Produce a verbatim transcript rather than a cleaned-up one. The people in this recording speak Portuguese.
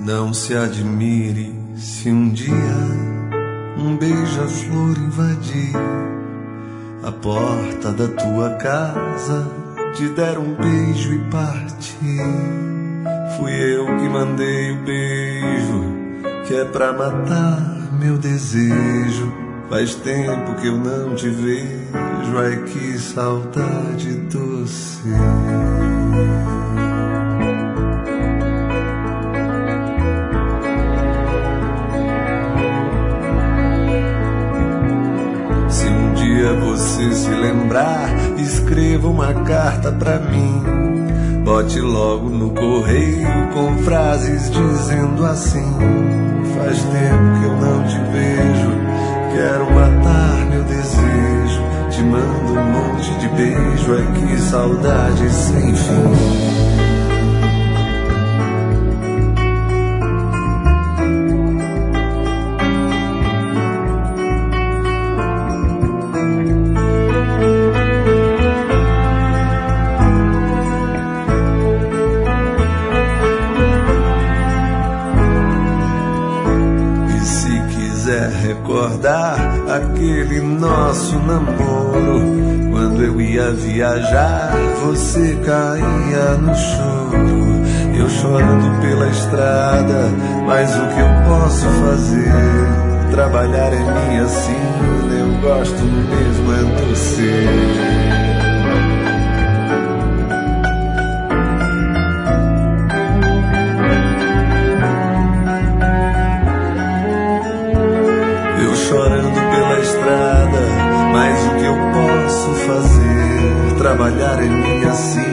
Não se admire se um dia um beija-flor invadir a porta da tua casa, te der um beijo e partir. Fui eu que mandei o beijo, que é pra matar meu desejo. Faz tempo que eu não te vejo, ai que saudade doce. Se um dia você se lembrar, escreva uma carta pra mim. Bote logo no correio com frases dizendo assim: faz tempo que eu não te vejo, quero matar meu desejo. Te mando um monte de beijo, ai que saudade sem fim. Recordar aquele nosso namoro, quando eu ia viajar, você caía no choro. Eu chorando pela estrada, mas o que eu posso fazer? Trabalhar é minha sina, eu gosto mesmo é você. Chorando pela estrada, mas o que eu posso fazer? Trabalhar é minha sina,